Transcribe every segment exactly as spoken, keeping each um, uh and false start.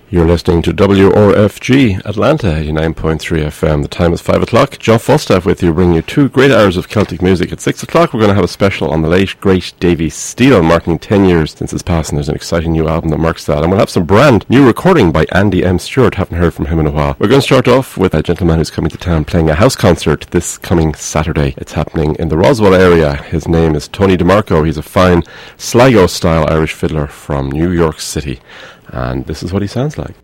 You're listening to W R F G, Atlanta, eighty-nine point three F M. The time is five o'clock. John Falstaff with you, bringing you two great hours of Celtic music. At six o'clock, we're going to have a special on the late, great Davy Steele, marking ten years since his passing. There's an exciting new album that marks that. And we'll have some brand new recording by Andy M. Stewart. Haven't heard from him in a while. We're going to start off with a gentleman who's coming to town playing a house concert this coming Saturday. It's happening in the Roswell area. His name is Tony DeMarco. He's a fine Sligo-style Irish fiddler from New York City. And this is what he sounds like.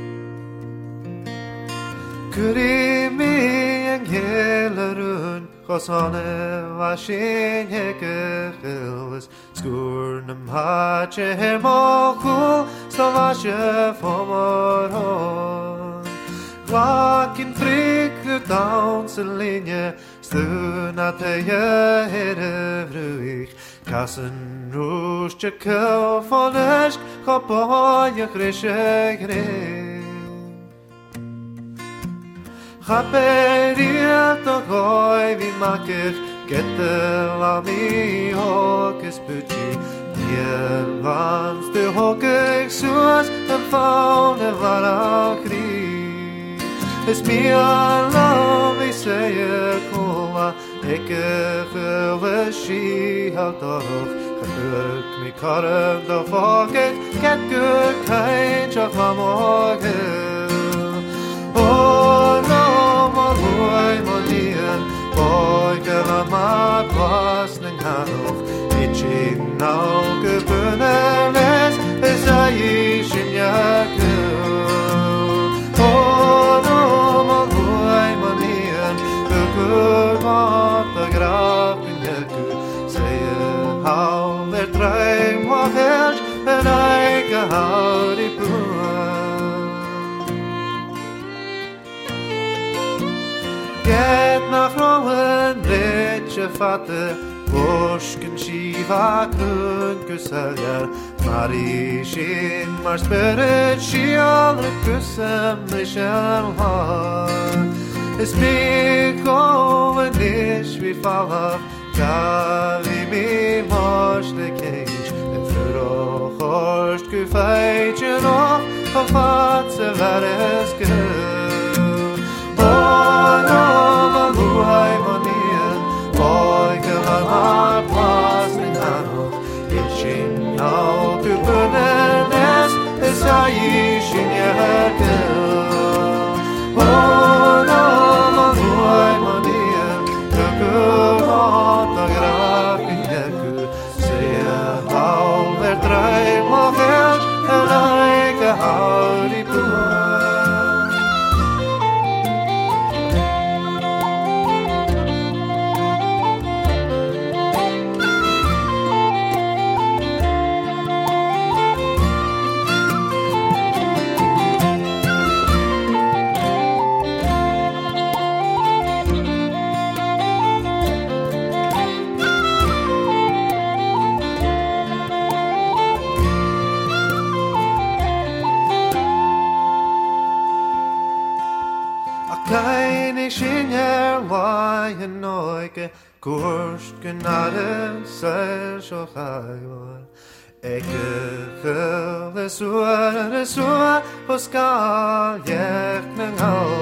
그림이 행해lar은 Kosane washin hekelis skurnam hache hermokul stavashe fomorhon Wakin friklu danselinje stuna teje herevruich Kassen roosje kel van esk kapoje grische gree Chaperiet o goi vi makir Getel a mi hokes buchi Nier vans de hokek suas En faune var a kri Es mi alla vi seie kola Ikke fylle ski haut oroch Gebuk mi karren da faket Get guk kein chak va mogel Oh no Boy, Molien, boy, geva ma pasning hanoch, itchin now gebuneles, es a yishin yaku. Oh no, boy, Molien, gekur mat a grafin yaku, say how their train was held, and I ga howdy Get nach Rowan, Ritche Vater, Buschken Shiva, Kunkusaljar, Marishin, Mar Spirit, Shial, Kusam, Rishal Har. Es big over dish, we fall off, Jali me mosh the cage, and Furo Horst, Kufaichen off, of what's a vares good. Oh no, boy, monien, boy, gevan har plasning hanoch, itchin now to bunenes, es a yishin yakel. Oh no, boy, monien, gekur hat a grafin yaku, say how their dream of held, and I ga howdy boy. Lion Noike, Kurst genade, Seil Shochaiwa. Eke gule suare sua, Hoskal jeknen hau.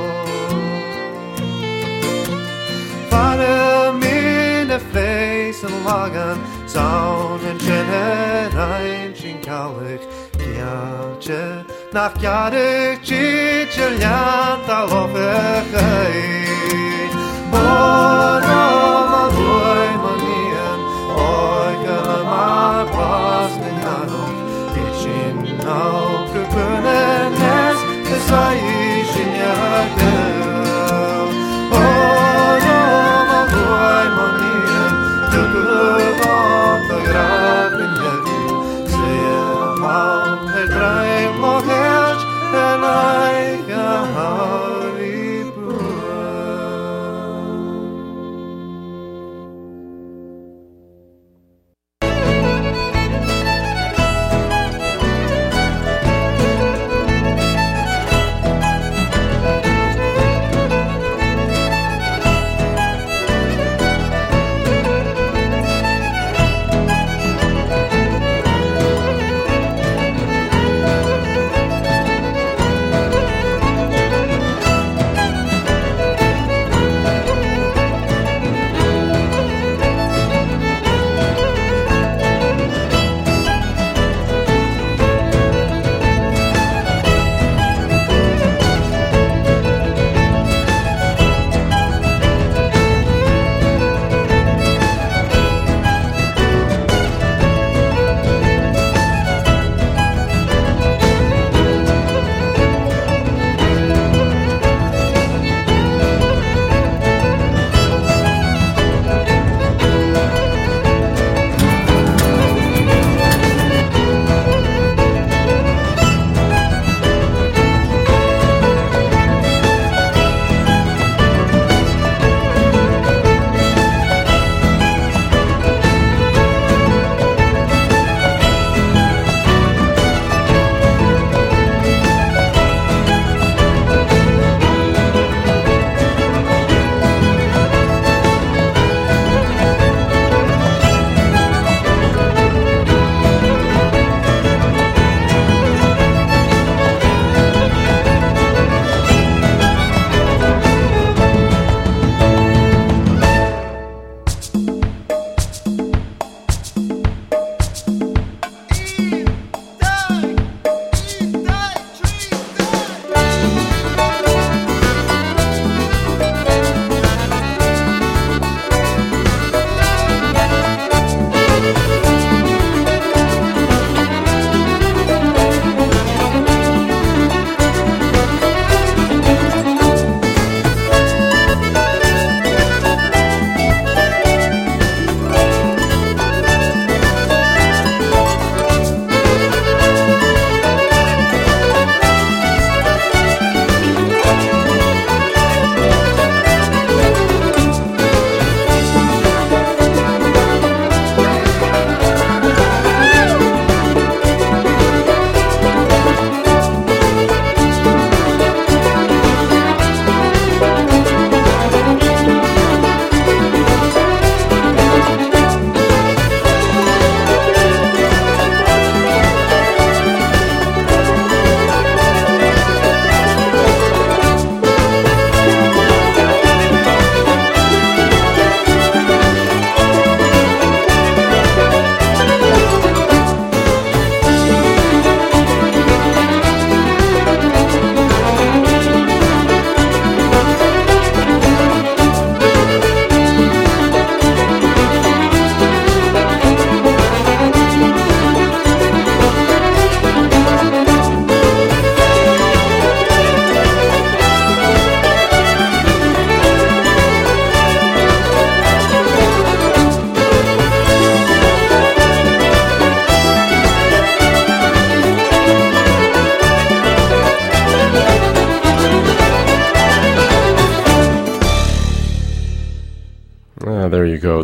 Fare mine fleisen lagen, Saunen kjenner ein skinkallig, Kjaltje, nach kjadig, Tjitjel janta lofechei. Oh, no, boy, monien, boy, come my plastic hanoch, itchin now, kukunenes, es a yishin yakel. Oh, no, boy, monien, kukuvat a grafin yaku, say how he dream of helch, and I can hurry poor.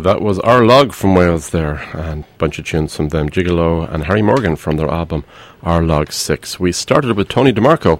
that was Arlog from Wales there, and a bunch of tunes from them, Gigolo and Harry Morgan from their album Arlog six. We started with Tony DeMarco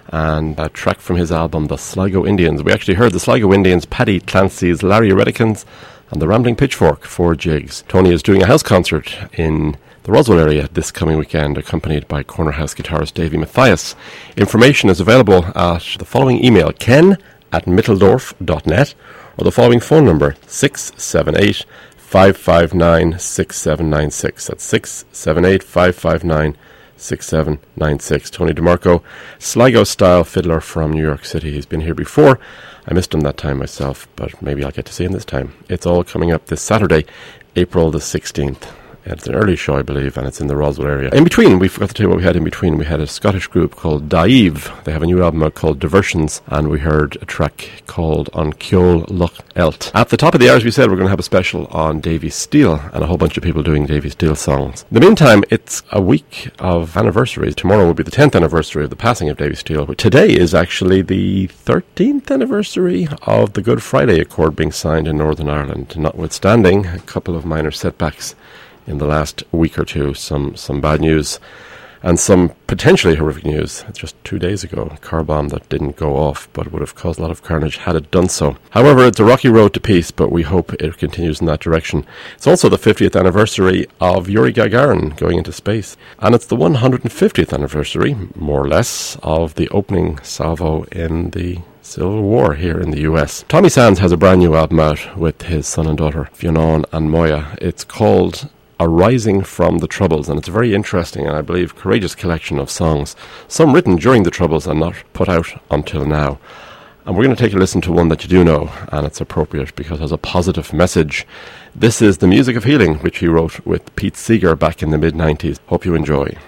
and a track from his album The Sligo Indians. We actually heard the Sligo Indians, Paddy Clancy's Larry Redikins, and the Rambling Pitchfork, four jigs. Tony is doing a house concert in the Roswell area this coming weekend, accompanied by Corner House guitarist Davy Mathias. Information is available at the following email, ken at mitteldorf dot net, or the following phone number, six seven eight, five five nine, six seven nine six. That's six seven eight, five five nine, six seven nine six. Tony DeMarco, Sligo-style fiddler from New York City. He's been here before. I missed him that time myself, but maybe I'll get to see him this time. It's all coming up this Saturday, April the sixteenth. It's an early show, I believe, and it's in the Roswell area. In between, we forgot to tell you what we had in between. We had a Scottish group called Daive. They have a new album out called Diversions, and we heard a track called On Ceol Luch Elt. At the top of the hour, as we said, we're going to have a special on Davy Steele, and a whole bunch of people doing Davy Steele songs. In the meantime, it's a week of anniversaries. Tomorrow will be the tenth anniversary of the passing of Davy Steele. Today is actually the thirteenth anniversary of the Good Friday Accord being signed in Northern Ireland, notwithstanding a couple of minor setbacks in the last week or two, some some bad news and some potentially horrific news. Just two days ago, a car bomb that didn't go off, but would have caused a lot of carnage had it done so. However, it's a rocky road to peace, but we hope it continues in that direction. It's also the fiftieth anniversary of Yuri Gagarin going into space, and it's the one hundred fiftieth anniversary, more or less, of the opening salvo in the Civil War here in the U S. Tommy Sands has a brand new album out with his son and daughter, Fionn and Moya. It's called Arising from the Troubles, and it's a very interesting and I believe courageous collection of songs, some written during the Troubles and not put out until now. And we're going to take a listen to one that you do know, and it's appropriate because it has a positive message. This is The Music of Healing, which he wrote with Pete Seeger back in the mid nineties. Hope you enjoy.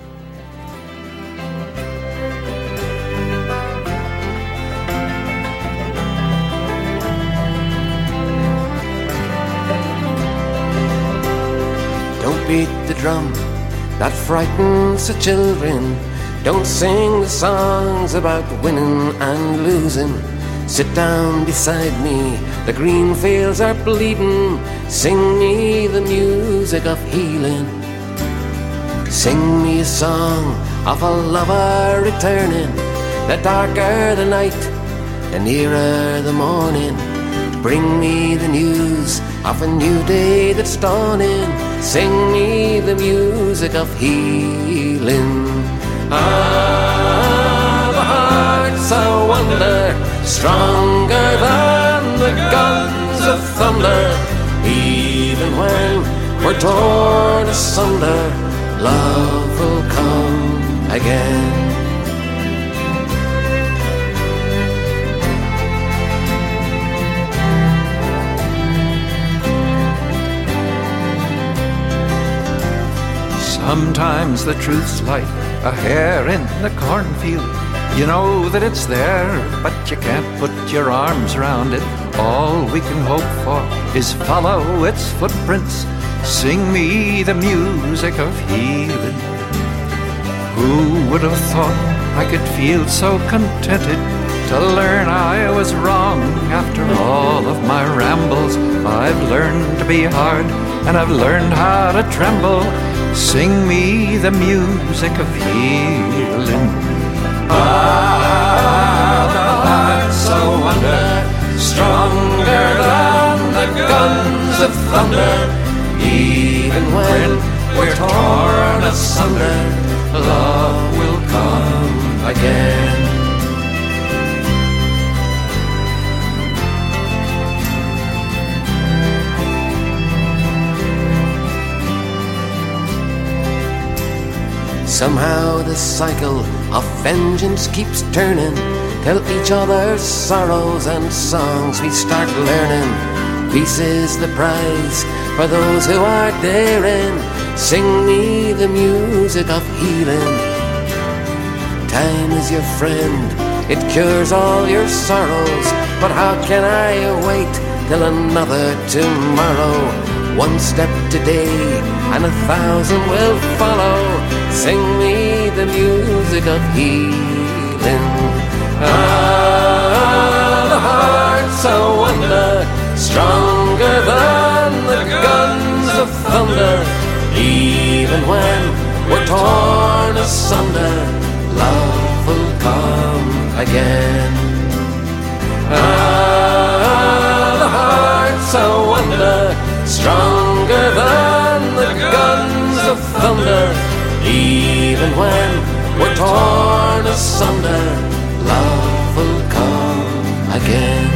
Beat the drum that frightens the children. Don't sing the songs about winning and losing. Sit down beside me, the green fields are bleeding. Sing me the music of healing. Sing me a song of a lover returning. The darker the night, the nearer the morning. Bring me the news of a new day that's dawning. Sing me the music of healing. Ah, the heart's a wonder, stronger than the guns of thunder. Even when we're torn asunder, love will come again. Sometimes the truth's like a hare in the cornfield. You know that it's there, but you can't put your arms around it. All we can hope for is follow its footprints. Sing me the music of healing. Who would have thought I could feel so contented to learn I was wrong after all of my rambles? I've learned to be hard, and I've learned how to tremble. Sing me the music of healing. Ah, the heart's a wonder, stronger than the guns of thunder. Even when we're torn asunder, love will come again. Somehow the cycle of vengeance keeps turning, till each other's sorrows and songs we start learning. Peace is the prize for those who are daring. Sing me the music of healing. Time is your friend, it cures all your sorrows. But how can I wait till another tomorrow? One step today and a thousand will follow. Sing me the music of healing. Ah, the heart's a wonder, stronger than thunder. Even when we're torn asunder, love will come again. Ah, the heart's a wonder, stronger than the guns of thunder. Even when we're torn asunder, love will come again.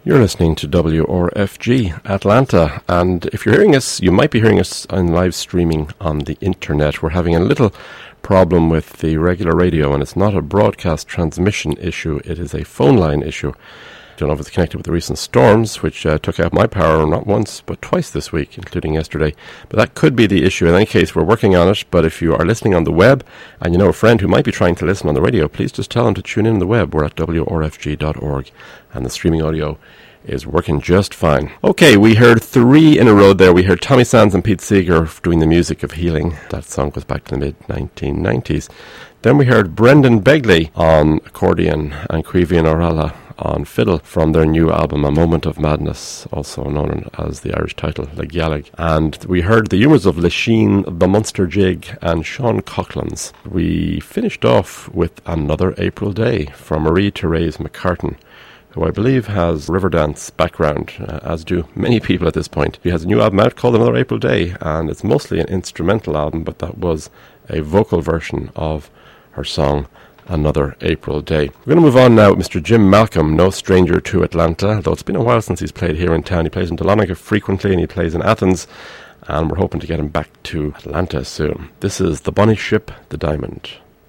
You're listening to W R F G Atlanta, and if you're hearing us, you might be hearing us on live streaming on the internet. We're having a little problem with the regular radio, and it's not a broadcast transmission issue, it is a phone line issue. I don't know if it's connected with the recent storms, which uh, took out my power not once but twice this week, including yesterday. But that could be the issue. In any case, we're working on it. But if you are listening on the web and you know a friend who might be trying to listen on the radio, please just tell them to tune in on the web. We're at w r f g dot org, and the streaming audio is working just fine. Okay, we heard three in a row there. We heard Tommy Sands and Pete Seeger doing the music of Healing. That song goes back to the mid nineteen nineties. Then we heard Brendan Begley on accordion and Caoimhín O'Ralla on fiddle from their new album A Moment of Madness, also known as the Irish title Le Gaelig. And we heard the humours of Lachine, The Munster Jig and Sean Coughlan's. We finished off with Another April Day from Marie-Therese McCartan, who I believe has Riverdance background, uh, as do many people at this point. She has a new album out called Another April Day, and it's mostly an instrumental album, but that was a vocal version of her song Another April Day. We're going to move on now with Mister Jim Malcolm, no stranger to Atlanta, though it's been a while since he's played here in town. He plays in Dahlonega frequently, and he plays in Athens, and we're hoping to get him back to Atlanta soon. This is The Bonnie Ship, The Diamond.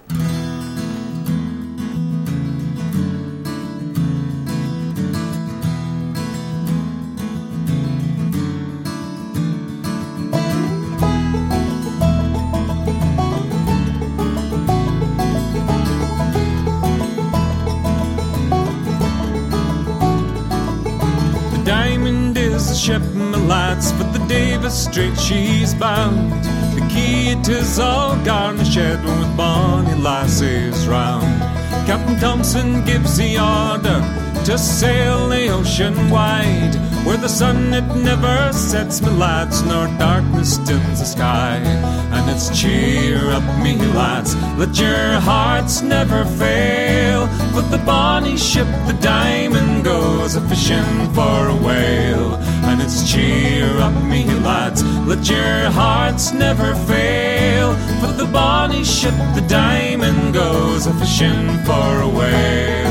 Ship, my lads, for the Davis Strait she's bound. The key it is all garnished with bonny lassies round. Captain Thompson gives the order to sail the ocean wide, where the sun it never sets, my lads, nor darkness dims the sky. And it's cheer up, me lads, let your hearts never fail, for the bonny ship, the Diamond, goes a-fishing for a whale. And it's cheer up, me lads, let your hearts never fail, for the bonny ship, the Diamond, goes a-fishing for a whale.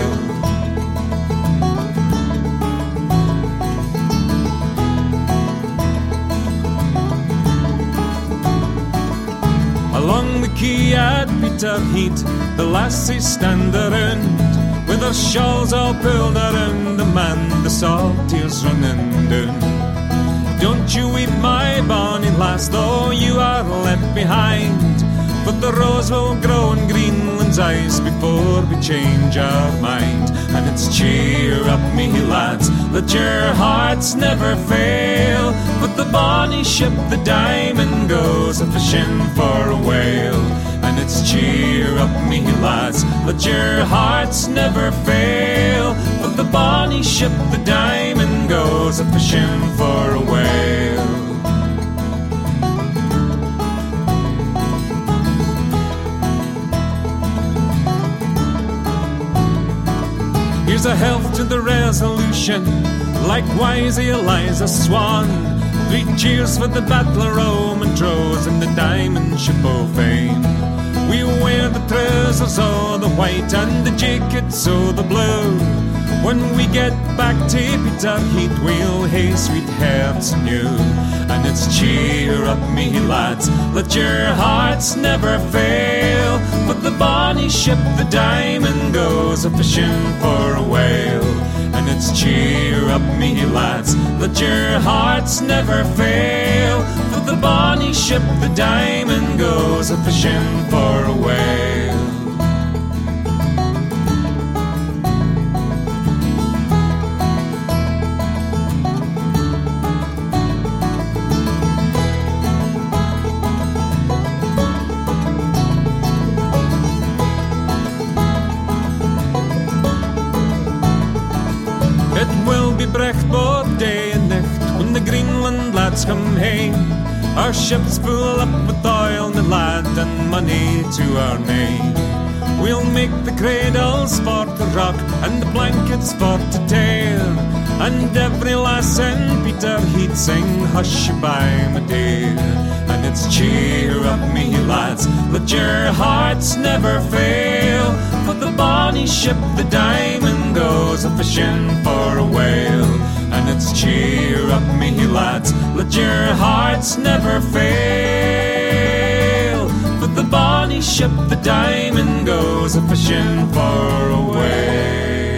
Along the quay at Peterhead, the lassies stand around, with their shawls all pulled around them and the salt tears running down. Don't you weep, my bonny lass, though you are left behind, but the rose will grow on Greenland's ice before we change our mind. And it's cheer up, me lads, let your hearts never fail, but the bonny ship, the Diamond, goes a-fishing for a whale. And it's cheer up, me lads, let your hearts never fail, but the bonny ship, the Diamond, goes a-fishing for a whale. Here's a health to the Resolution, likewise the Eliza Swan. Three cheers for the Battle of Rome and Trose and the Diamond Ship o' Fame. We wear the trousers o' the white and the jackets o' the blue. When we get back to Peterhead, we'll hae sweet hearts new. And it's cheer up, me lads, let your hearts never fail, but the bonny ship, the Diamond, goes a-fishing for a whale. And it's cheer up, me lads, let your hearts never fail, for the bonny ship, the Diamond, goes a-fishing for a whale. Brecht both day and night when the Greenland lads come hame. Our ship's full up with oil, my lad, and money to our name. We'll make the cradles for to rock and the blankets for to tear, and every lass in Peterhead sing hush by my dear. And it's cheer up, me lads, let your hearts never fail, for the bonny ship, the Diamond, goes a-fishing for a whale. lads, let your hearts never fail. For the bonny ship, the Diamond, goes a-fishing for a whale.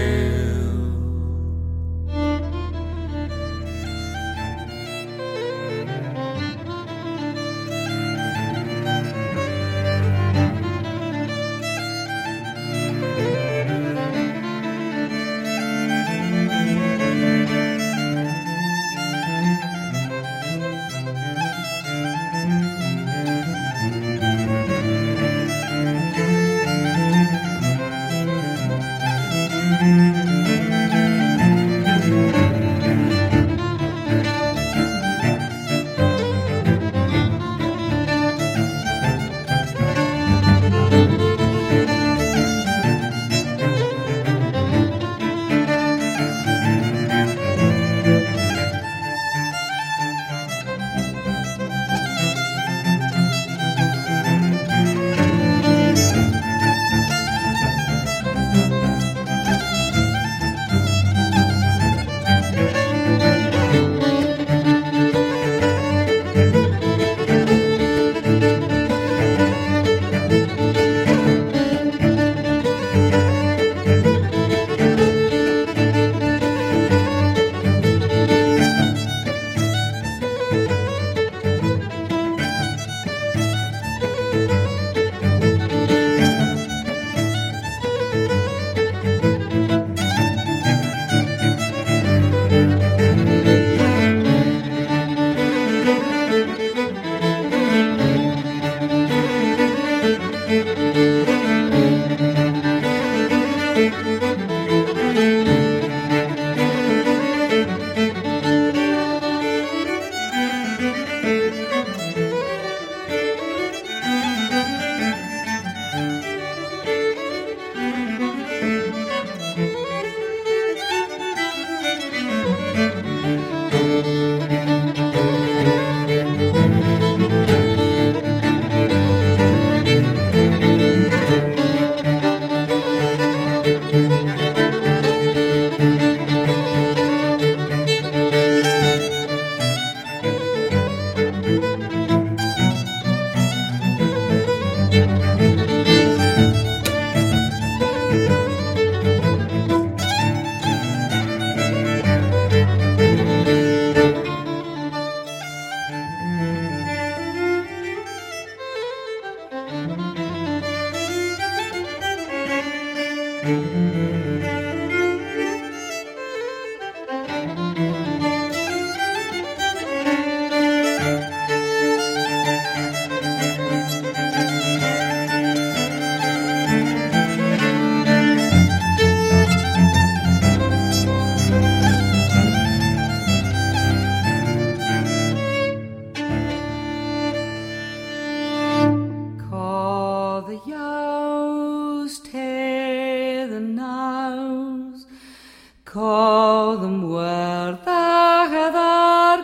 Call them where the heather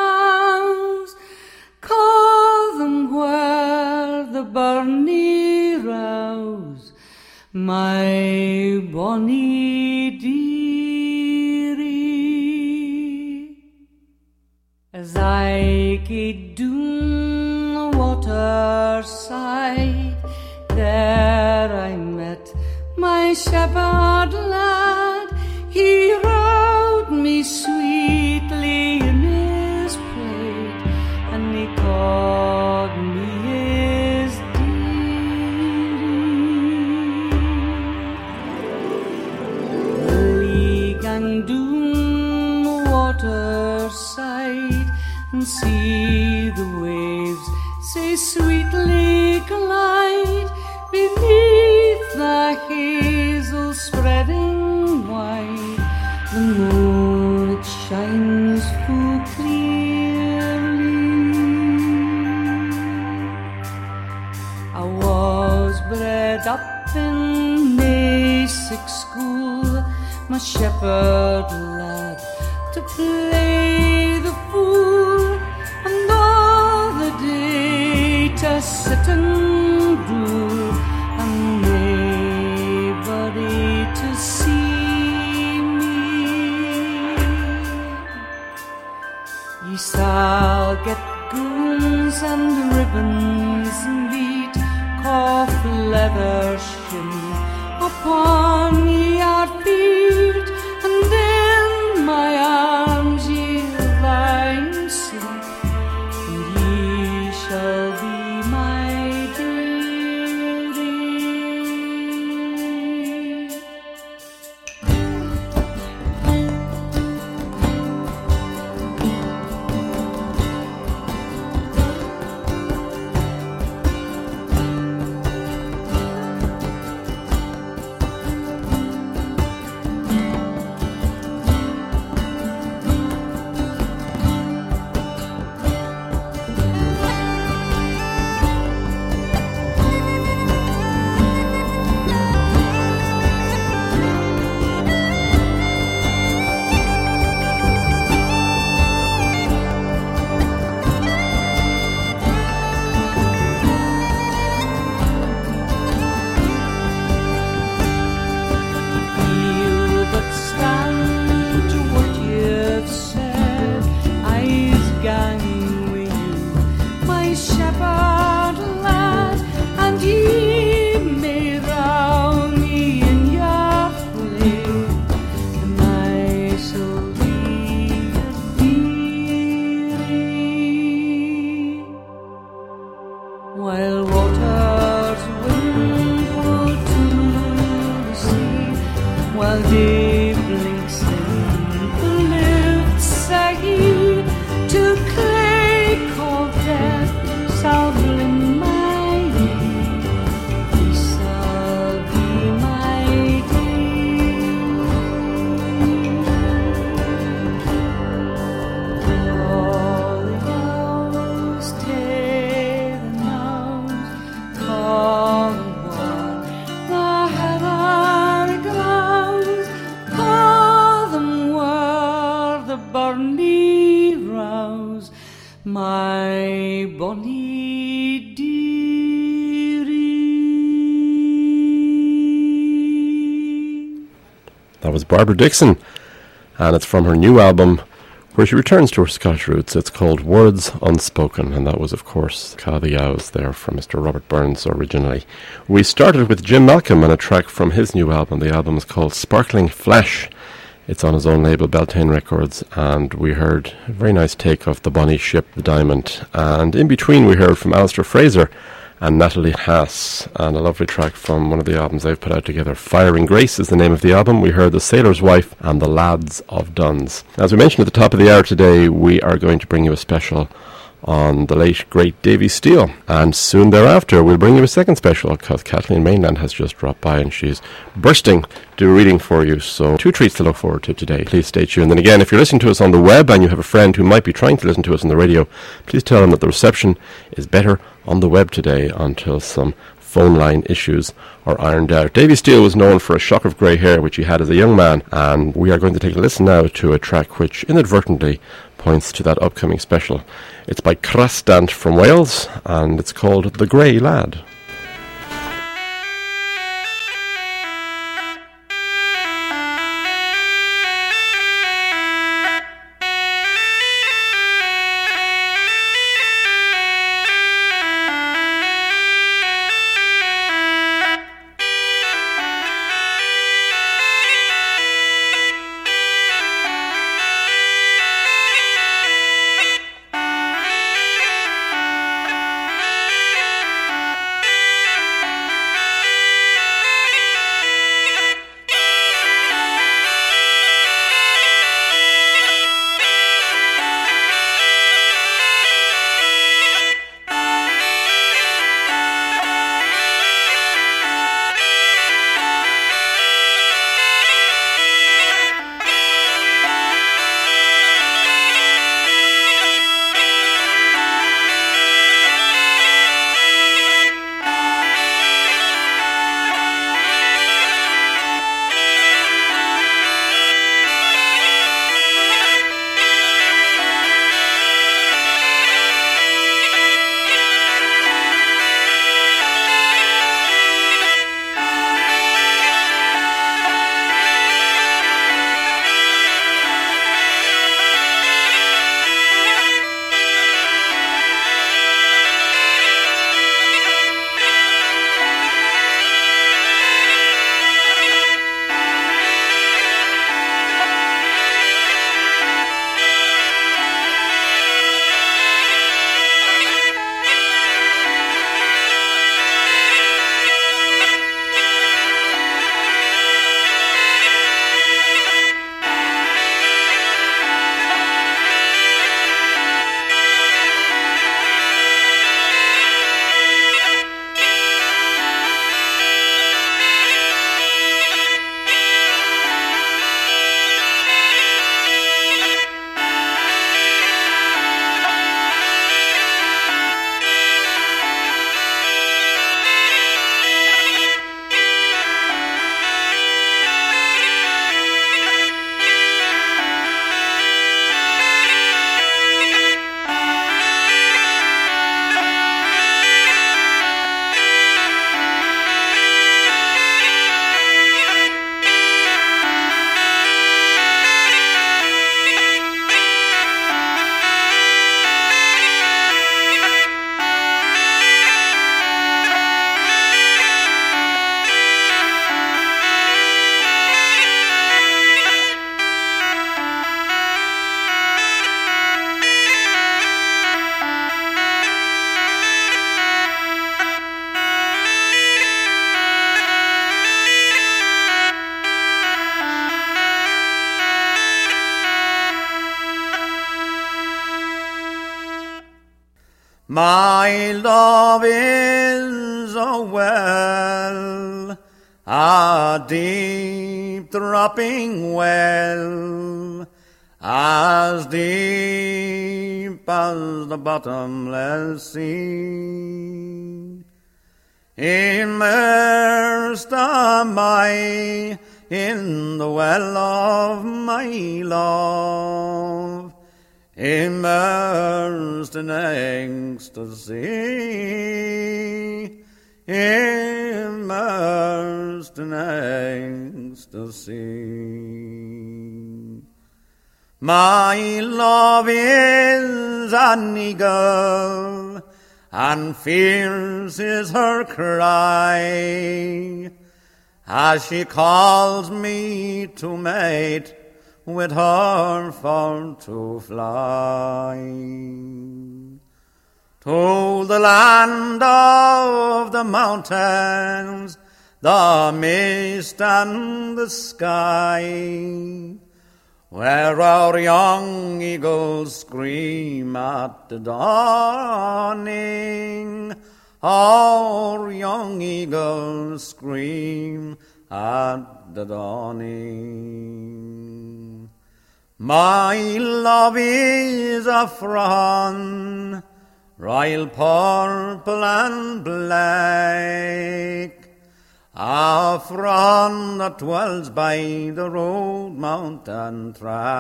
grows, call them where the burnie rouse, my bonnie dearie. As I gaed down the waterside, there I met my shepherd lad. He rowed me sweetly in his plate, and he called me his dearie. The league and doon the waterside, and see the waves say sweetly glide beneath the hazel spreading wide. The moon, it shines full clearly. I was bred up in Nassic school, my shepherd lad, to play the fool, and all the day to sit and drool, and nobody to see. Ye shall get goons and ribbons neat, cough leather shin upon your feet, and in my arms ye'll lie and sleep, and ye shall be my dearie. While waters wimple to the sea, while day blinks in the lifts ahe, to clay cold death shall bring my aid, he shall be my dear. All the hours take all the war, the heather grounds, all them were the Barney rouse, my bonny dearie. That was Barbara Dixon, and it's from her new album where she returns to her Scottish roots. It's called Words Unspoken, and that was, of course, Ca the Owls there from Mister Robert Burns originally. We started with Jim Malcolm and a track from his new album. The album is called Sparkling Flesh. It's on his own label, Beltane Records, and we heard a very nice take of The Bonnie Ship, The Diamond. And in between we heard from Alistair Fraser and Natalie Haas, and a lovely track from one of the albums they've put out together. Firing Grace is the name of the album. We heard The Sailor's Wife and The Lads of Duns. As we mentioned at the top of the hour today, we are going to bring you a special on the late, great Davy Steele. And soon thereafter, we'll bring you a second special because Kathleen Mainland has just dropped by and she's bursting to do a reading for you. So two treats to look forward to today. Please stay tuned. And again, if you're listening to us on the web and you have a friend who might be trying to listen to us on the radio, please tell them that the reception is better on the web today until some phone line issues are ironed out. Davy Steele was known for a shock of grey hair which he had as a young man, and we are going to take a listen now to a track which inadvertently points to that upcoming special. It's by Crastant from Wales, and it's called The Grey Lad. Thank My love is a well, a deep dropping well, as deep as the bottomless sea. Immersed am I in the well of my love, immersed in ecstasy, immersed in ecstasy. My love is an eagle, and fierce is her cry, as she calls me to mate with her for to fly to the land of the mountains, the mist and the sky, where our young eagles scream at the dawning. Our young eagles scream at the dawning. My love is a fawn, royal purple and black, a fawn that dwells by the road, mountain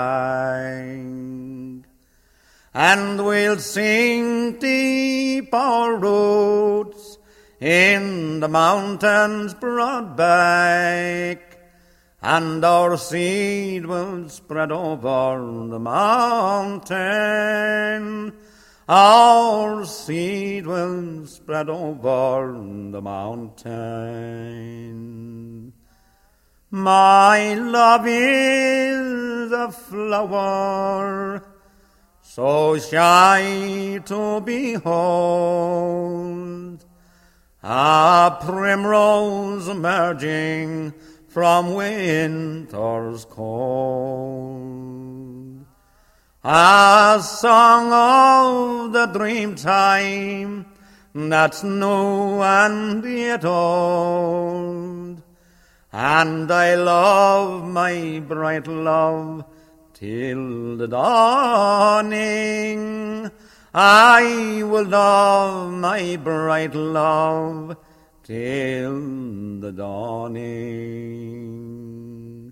track. And we'll sink deep our roots in the mountain's broad back, and our seed will spread over the mountain. Our seed will spread over the mountain. My love is a flower, so shy to behold, a primrose emerging from winter's cold, a song of the dreamtime that's new and yet old. And I love my bright love till the dawning. I will love my bright love till the dawning.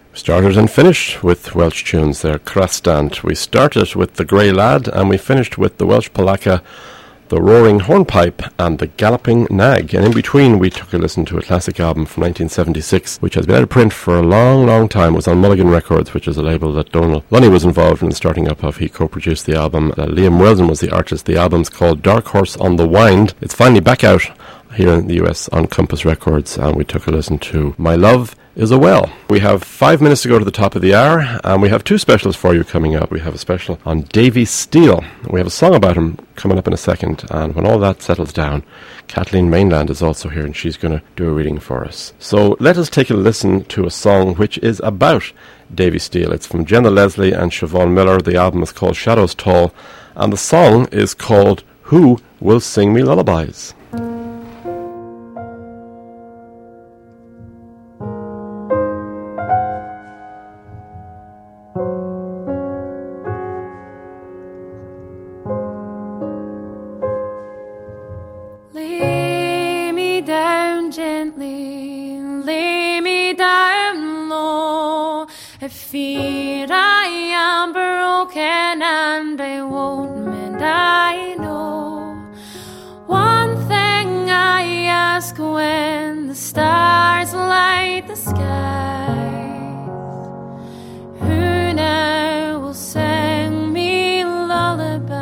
Started and finished with Welsh tunes there, Crastant. We started with The Grey Lad and we finished with the Welsh Polacca, The Roaring Hornpipe and The Galloping Nag. And in between we took a listen to a classic album from nineteen seventy-six, which has been out of print for a long, long time. It was on Mulligan Records, which is a label that Donal Lunny was involved in the starting up of. He co-produced the album. Uh, Liam Wilson was the artist. The album's called Dark Horse on the Wind. It's finally back out here in the U S on Compass Records, and we took a listen to My Love Is a Well. We have five minutes to go to the top of the hour, and we have two specials for you coming up. We have a special on Davy Steele. We have a song about him coming up in a second, and when all that settles down, Kathleen Mainland is also here, and she's going to do a reading for us. So let us take a listen to a song which is about Davy Steele. It's from Jenna Leslie and Siobhan Miller. The album is called Shadows Tall, and the song is called Who Will Sing Me Lullabies? Fear I am broken and I won't mend, I know. One thing I ask when the stars light the skies, who now will sing me lullabies?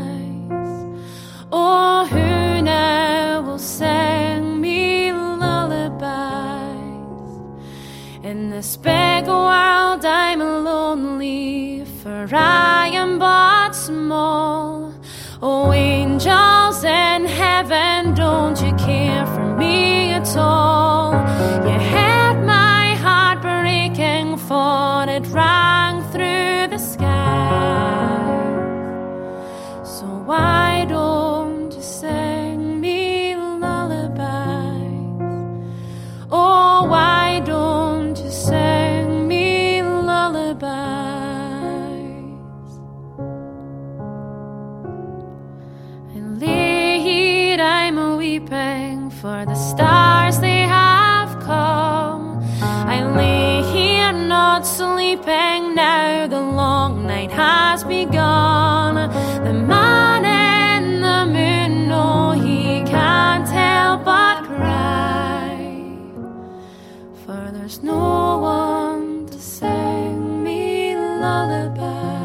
Oh, who now will sing me lullabies? In this big world I'm lonely, for I am but small. Oh, angels in heaven, don't you care for me at all? You heard my heart breaking, for it rang through the sky. So why don't you sing me lullabies? Oh, why don't you sing me lullabies? And lay here I'm weeping, for the stars they have come. I lay here not sleeping, now the long night has begun. The man in the moon, no, he can't help but cry, for there's no one to sing me lullaby.